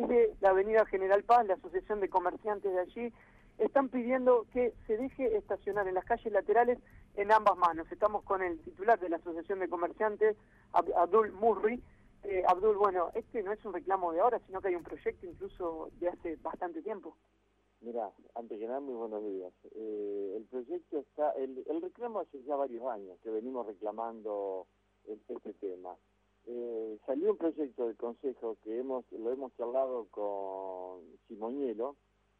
desde la avenida General Paz, la Asociación de Comerciantes de allí, están pidiendo que se deje estacionar en las calles laterales en ambas manos. Estamos con el titular de la Asociación de Comerciantes, Abdul Murri. Abdul, bueno, este no es un reclamo de ahora, sino que hay un proyecto incluso de hace bastante tiempo. Mirá, antes que nada, muy buenos días. El proyecto está, el reclamo hace ya varios años que venimos reclamando este tema. Salió un proyecto del Consejo que lo hemos charlado con Simoñelo,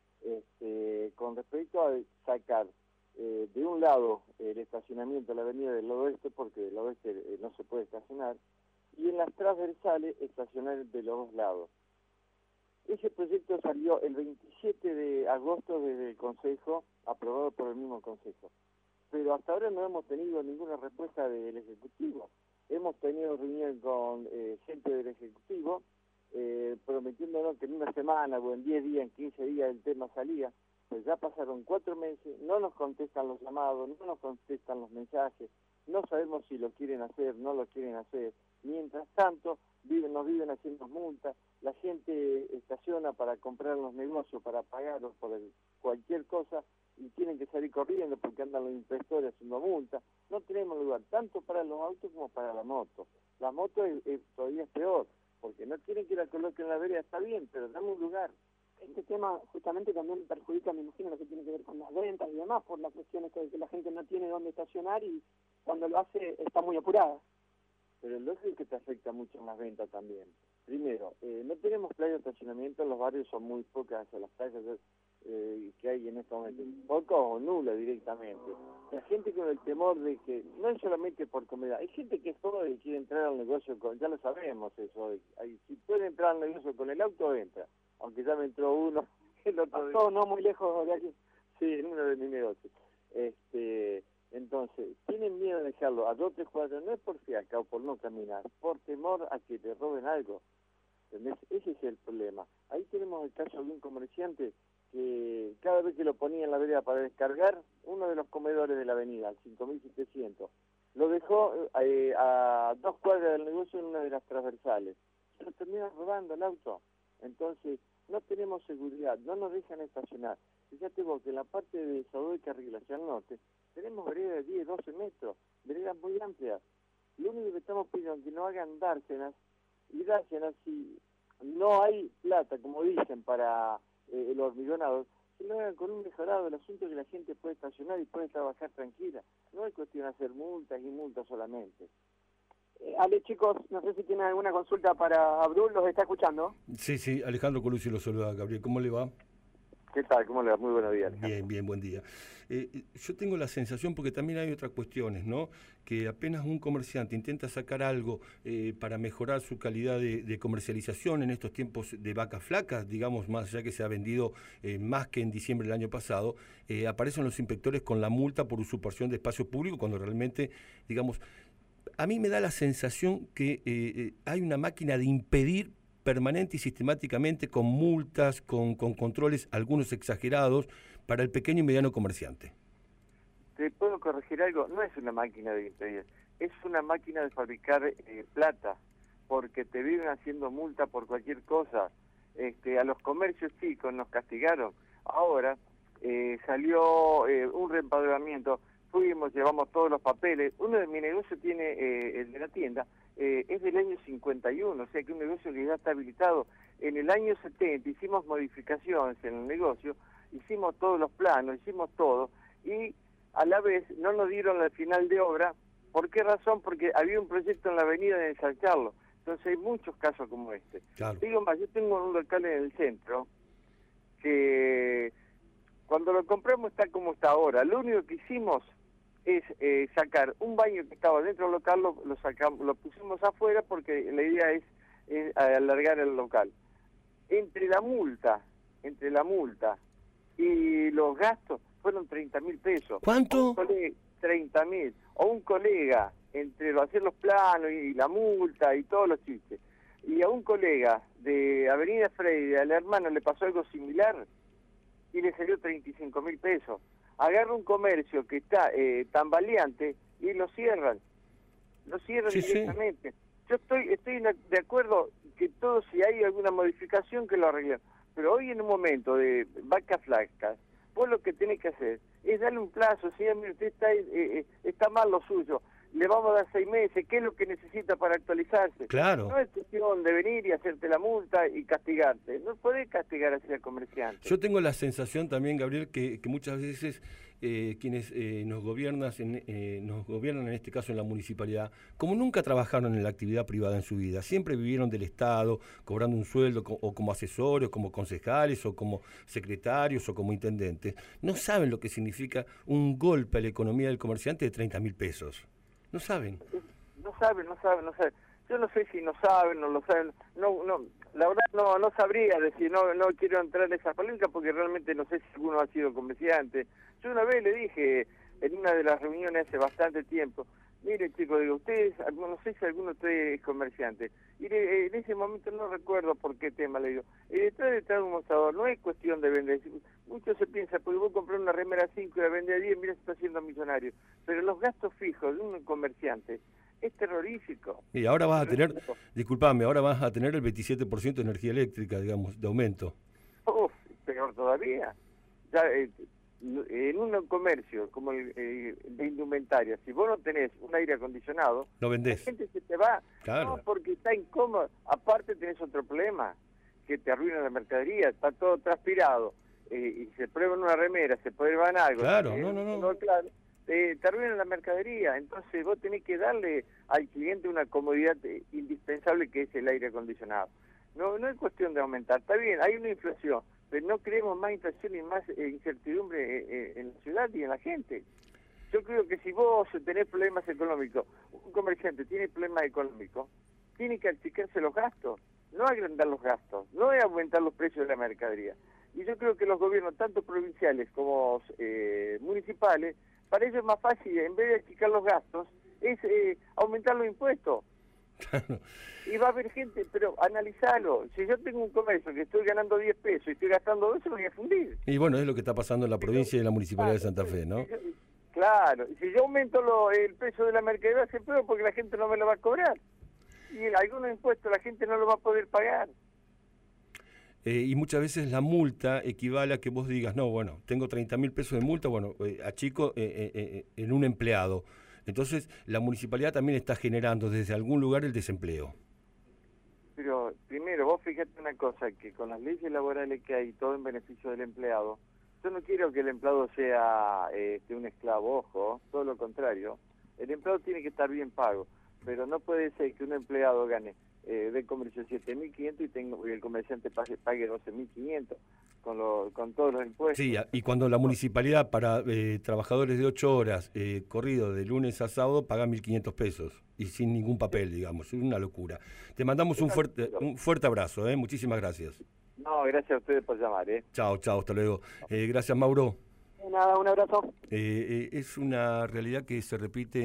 con respecto a sacar de un lado el estacionamiento de la avenida del oeste, porque del oeste no se puede estacionar, y en las transversales estacionar de los dos lados. Ese proyecto salió el 27 de agosto desde el Consejo, aprobado por el mismo Consejo. Pero hasta ahora no hemos tenido ninguna respuesta del Ejecutivo. Hemos tenido reunión con gente del Ejecutivo, prometiéndonos que en una semana o en 10 días, en 15 días el tema salía. Pues ya pasaron 4 meses, no nos contestan los llamados, no nos contestan los mensajes, no sabemos si lo quieren hacer, no lo quieren hacer. Mientras tanto, nos viven haciendo multas, la gente estaciona para comprar los negocios, para pagarlos por cualquier cosa, y tienen que salir corriendo porque andan los inspectores haciendo multas. No tenemos lugar, tanto para los autos como para la moto. La moto todavía es peor, porque no quieren que la coloquen en la vereda, está bien, pero dame un lugar. Este tema justamente también perjudica, me imagino, lo que tiene que ver con las ventas y demás, por la cuestión esta de que la gente no tiene dónde estacionar y cuando lo hace está muy apurada. Pero el lógico es que te afecta mucho en las ventas también. Primero, no tenemos playa de estacionamiento, los barrios son muy pocas las playas que hay en estos momentos, pocas o nulas directamente. La gente con el temor de que, no es solamente por comida, hay gente que es pobre y quiere entrar al negocio, ya lo sabemos eso, si puede entrar al negocio con el auto, entra, aunque ya me entró uno, el otro día. No muy lejos de aquí. Sí, en uno de mis negocios. Entonces, tienen miedo de dejarlo a 2 o 3 cuadras, no es por fiaca o por no caminar, por temor a que te roben algo. ¿Entendés? Ese es el problema. Ahí tenemos el caso de un comerciante que cada vez que lo ponía en la vereda para descargar, uno de los comedores de la avenida, al 5700, lo dejó a 2 cuadras del negocio en una de las transversales. Se lo terminan robando el auto. Entonces, no tenemos seguridad, no nos dejan estacionar. Fíjate vos que en la parte de Saudade y Carril hacia el norte, tenemos veredas de 10, 12 metros, veredas muy amplias. Lo único que estamos pidiendo es que no hagan dársenas, y dársenas si no hay plata, como dicen, para el hormigonado, que lo hagan con un mejorado. El asunto es que la gente puede estacionar y puede trabajar tranquila. No es cuestión de hacer multas y multas solamente. Ale, chicos, no sé si tienen alguna consulta para Abdul, ¿los está escuchando? Sí, Alejandro Colucci lo saluda, Gabriel, ¿cómo le va? ¿Qué tal? ¿Cómo le va? Muy buenos días. Bien, buen día. Yo tengo la sensación, porque también hay otras cuestiones, ¿no? Que apenas un comerciante intenta sacar algo para mejorar su calidad de comercialización en estos tiempos de vacas flacas, digamos, más allá que se ha vendido más que en diciembre del año pasado, aparecen los inspectores con la multa por usurpación de espacio público, cuando realmente, digamos, a mí me da la sensación que hay una máquina de impedir permanente y sistemáticamente, con multas, con controles, algunos exagerados, para el pequeño y mediano comerciante. ¿Te puedo corregir algo? No es una máquina de impedir, es una máquina de fabricar plata, porque te viven haciendo multa por cualquier cosa. A los comercios chicos nos castigaron. Ahora salió un reempadronamiento, llevamos todos los papeles. Uno de mi negocio tiene, el de la tienda, es del año 51, o sea que un negocio que ya está habilitado. En el año 70 hicimos modificaciones en el negocio, hicimos todos los planos, hicimos todo, y a la vez no nos dieron el final de obra. ¿Por qué razón? Porque había un proyecto en la avenida de ensancharlo. Entonces hay muchos casos como este. Claro. Digo más, yo tengo un local en el centro que cuando lo compramos está como está ahora. Lo único que hicimos es sacar un baño que estaba dentro del local, lo sacamos, lo pusimos afuera porque la idea es alargar el local. Entre la multa y los gastos fueron 30.000 pesos. ¿Cuánto? 30.000. O un colega, entre hacer los planos y la multa y todos los chistes, y a un colega de Avenida Freire, al hermano, le pasó algo similar y le salió 35.000 pesos. Agarra un comercio que está tambaleante y lo cierran Sí, directamente. Yo estoy de acuerdo que todo, si hay alguna modificación, que lo arreglen. Pero hoy en un momento de vacas flacas, vos lo que tenés que hacer es darle un plazo. Señor, mire, usted está mal lo suyo, le vamos a dar 6 meses, ¿qué es lo que necesita para actualizarse? Claro. No es cuestión de venir y hacerte la multa y castigarte. No podés castigar así al comerciante. Yo tengo la sensación también, Gabriel, que muchas veces quienes nos gobiernan en este caso en la municipalidad, como nunca trabajaron en la actividad privada en su vida, siempre vivieron del Estado, cobrando un sueldo o como asesores, o como concejales, o como secretarios, o como intendentes, no saben lo que significa un golpe a la economía del comerciante de 30.000 pesos. No saben. No saben. Yo no sé si no saben, no lo saben. No, la verdad no sabría decir, no quiero entrar en esa polémica porque realmente no sé si alguno ha sido comerciante. Yo una vez le dije en una de las reuniones hace bastante tiempo, mire chicos, digo, ustedes, no sé si alguno de ustedes es comerciante. Y en ese momento no recuerdo por qué tema, le digo, detrás de un mostrador no es cuestión de vender. Muchos se piensa, porque vos comprás una remera 5 y la vendés a 10, mira, se está haciendo millonario. Pero los gastos fijos de un comerciante es terrorífico. Y ahora vas a tener, disculpame, ahora vas a tener el 27% de energía eléctrica, digamos, de aumento. Uf, peor todavía. Ya, en un comercio como el de indumentaria, si vos no tenés un aire acondicionado, no vendés. La gente se te va, claro. No, porque está incómodo. Aparte tenés otro problema, que te arruina la mercadería, está todo transpirado, y se prueba en una remera, se van algo. Claro, no. Claro, te arruina la mercadería, entonces vos tenés que darle al cliente una comodidad indispensable que es el aire acondicionado. No es cuestión de aumentar, está bien, hay una inflación, pero no queremos más inflación y más incertidumbre en la ciudad y en la gente. Yo creo que si vos tenés problemas económicos, un comerciante tiene problemas económicos, tiene que achicarse los gastos, no agrandar los gastos, no es aumentar los precios de la mercadería. Y yo creo que los gobiernos, tanto provinciales como municipales, para ellos es más fácil, en vez de achicar los gastos, es aumentar los impuestos. Y va a haber gente, pero analizalo. Si yo tengo un comercio que estoy ganando 10 pesos y estoy gastando 12, me voy a fundir. Y bueno, es lo que está pasando en la provincia y en la municipalidad de Santa Fe, ¿no? Claro, y si yo aumento el precio de la mercadería, se puede porque la gente no me lo va a cobrar. Y algunos impuestos la gente no lo va a poder pagar. Y muchas veces la multa equivale a que vos digas, no, bueno, tengo 30.000 pesos de multa, bueno, achico en un empleado. Entonces, la municipalidad también está generando desde algún lugar el desempleo. Pero primero, vos fíjate una cosa, que con las leyes laborales que hay, todo en beneficio del empleado, yo no quiero que el empleado sea un esclavo, ojo, todo lo contrario. El empleado tiene que estar bien pago, pero no puede ser que un empleado gane de comercio 7.500 y el comerciante pague 12.500 con todos los impuestos. Sí, y cuando la municipalidad para trabajadores de 8 horas, corrido de lunes a sábado, paga 1.500 pesos y sin ningún papel, digamos, es una locura. Te mandamos un fuerte abrazo, muchísimas gracias. No, gracias a ustedes por llamar. Chao, hasta luego. Gracias, Mauro. Nada, un abrazo. Es una realidad que se repite